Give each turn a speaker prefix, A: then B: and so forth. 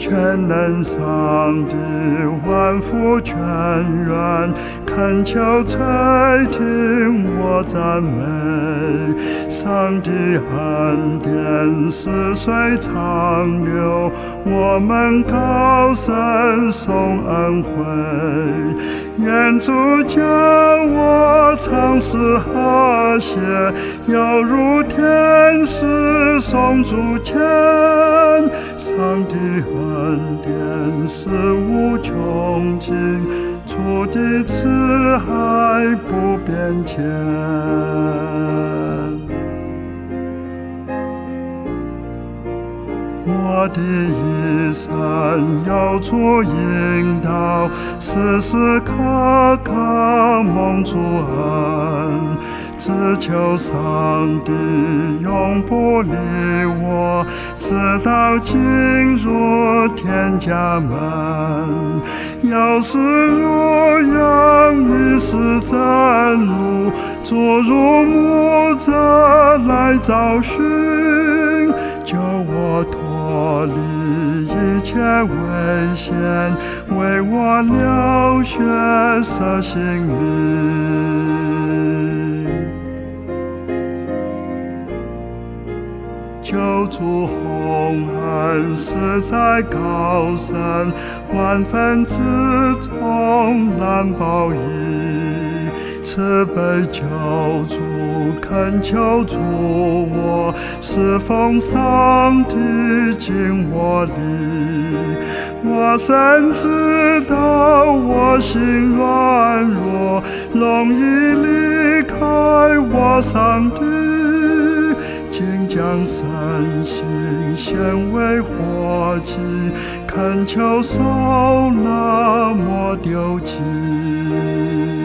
A: 全能上帝万福全源，恳求垂听我赞美。上帝恩典是水长流，我们高声颂恩惠。愿主教我唱诗和谐，犹如天使颂主前。上帝恩典是无穷尽，主的慈爱不变迁。我的一生有主引导，时时刻刻蒙主恩，只求上帝永不离我，直到进入天家门。有时路阳迷失真路，主如牧者来找寻，救我脱离一切危险，为我流血舍性命。救主洪恩实在高深，万分之中难报应。慈悲救主，恳求主我，侍奉上帝尽我力。我深知道我心软弱，容易离开我上帝，竟将身心献为火祭，恳求烧了莫丢弃。